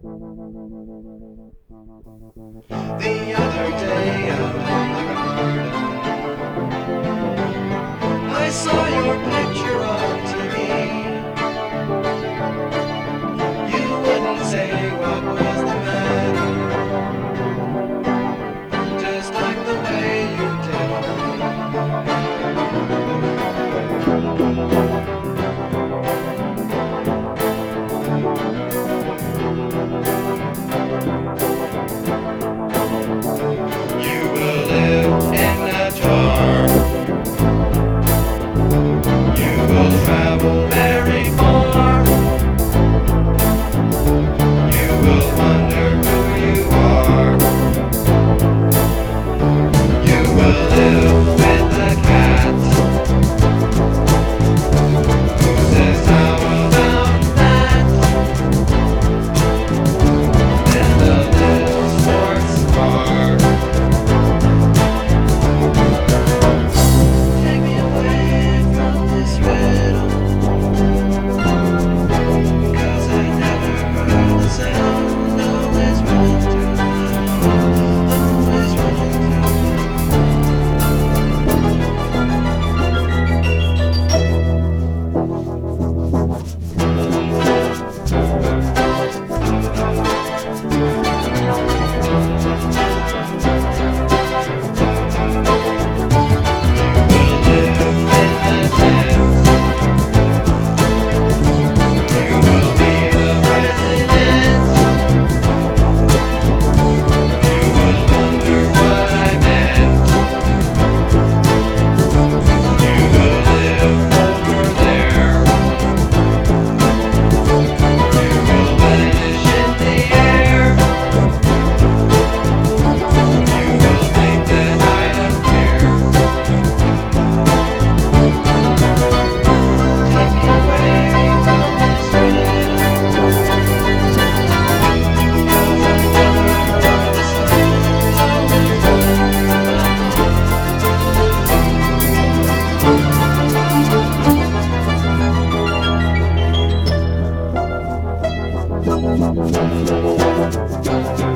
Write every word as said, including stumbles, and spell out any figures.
The other day out in the garden, I saw your picture on T V. You wouldn't say what was the matter, just like the way you did You will live in a jar. You will travel very far. You will wonder who you are. You will live with a cat. Who says how about that? And a little sports car. Take me away from this riddle, 'cause I never heard the sound. Always running through my mind, always running through my Thank you.